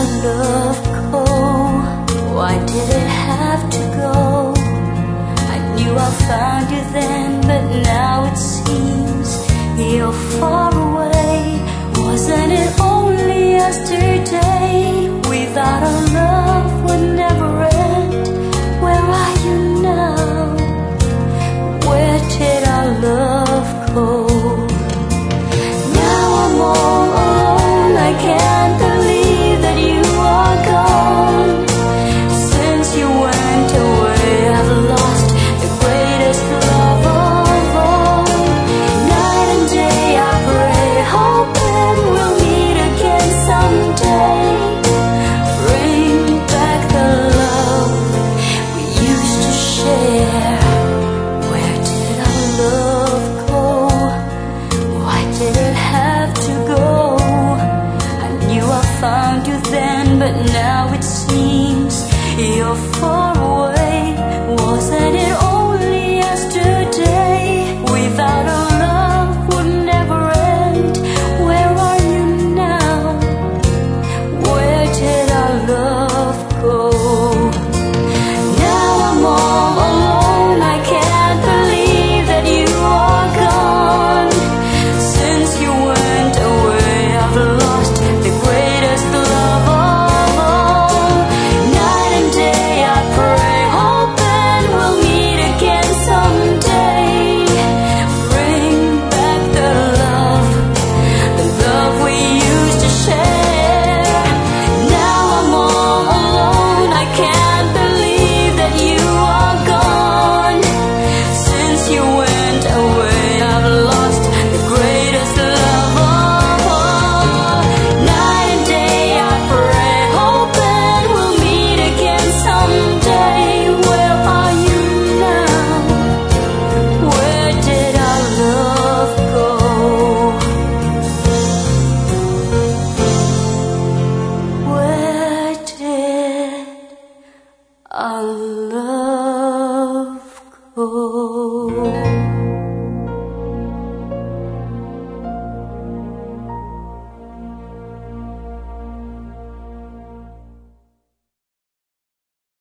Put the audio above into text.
our love go? Why did it have to go? I knew I found you then, but now it seems you're far away. Wasn't it only yesterday we thought our love would never end? Where are you now? Where did our love go? Now I'm all alone, I can't believe that you are gone. Since you went away, I've lost the greatest love of all. Night and day I pray, hoping we'll meet again someday. Bring back the love we used to share. Where did our love go? Why did it have to go? I knew I found you then, but now it seems you're far away. Wasn't it only yesterday we thought our love would never end? Where are you now? Where did our love go? Now I'm all alone, I can't believe that you are gone. Since you went away, I've lost the greatest love of all. Night and day I pray, hoping we'll meet again someday. Bring back the love we used to share. Now I'm all alone, I can't believe that you are gone. Since you went away, I've lost the greatest love of all. Night and day I pray, hoping we'll meet again someday. Where are you now? Where did our love go? Where did our love